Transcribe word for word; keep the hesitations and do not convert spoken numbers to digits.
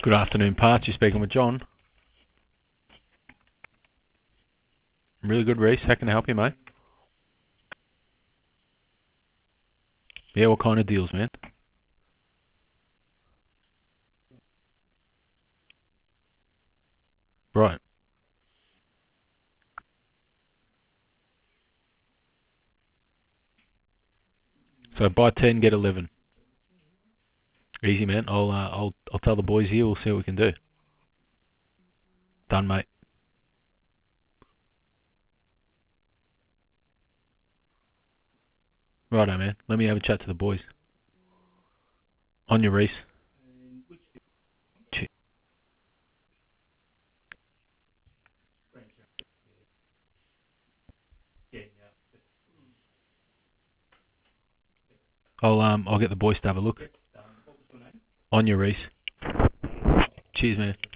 Good afternoon, Parts. You're speaking with John. Really good, Reese. How can I help you, mate? Yeah, what kind of deals, man? Right. So buy ten, get eleven. Easy, man. I'll uh, I'll I'll tell the boys here. We'll see what we can do. Done, mate. Righto, man. Let me have a chat to the boys. On your Reese. Che- I'll um I'll get the boys to have a look. On your Reese. Cheers, man.